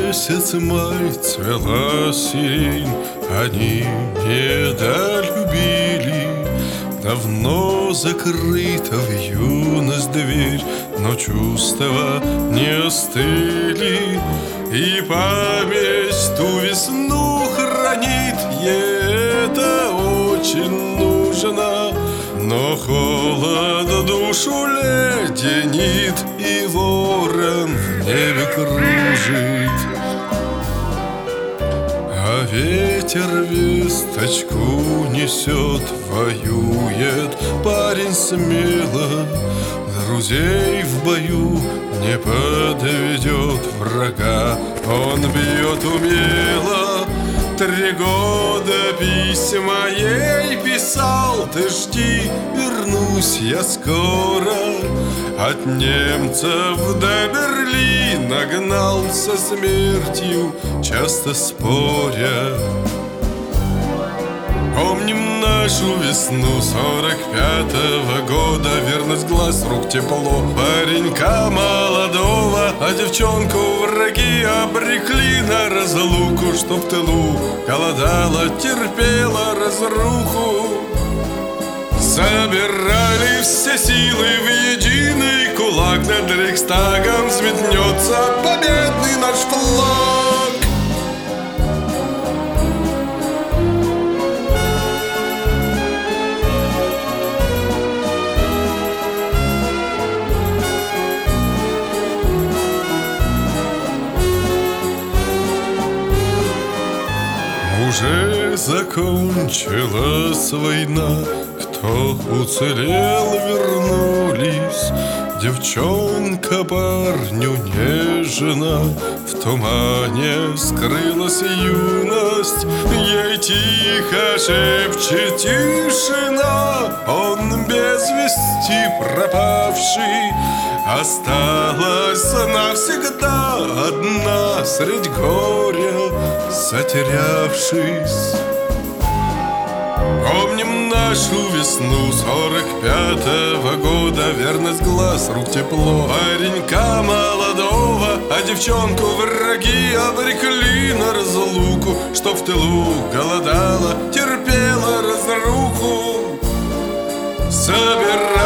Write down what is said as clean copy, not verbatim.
месяц май цвела сирень, они недолюбили. Давно закрыта в юность дверь, но чувства не остыли. И память ту весну хранит, ей это очень нужно. Но холод душу леденит, и ворон в небе кружит. А ветер весточку несет, воюет парень смело. Друзей в бою не подведет, врага он бьет умело. 3 года письма ей писал: ты жди, вернусь я скоро. От немцев до Берлина гнал со смертью, часто споря. Помним нашу весну 45-го года, верность глаз, рук тепло паренька молодого. А девчонку враги обрекли на разлуку, что в тылу голодала, терпела разруху. Собирали все силы в единый кулак, над Рейхстагом взметнется победный наш флаг. Уже закончилась война, кто уцелел, вернулись. Девчонка парню не жена, в тумане скрылась юность. Ей тихо шепчет тишина, он без вести пропавший. Осталась навсегда одна средь горя, затерявшись. Помним нашу весну 45-го года, верность глаз, рук тепло паренька молодого. А девчонку враги обрекли на разлуку, что в тылу голодала, терпела разруху. Собирала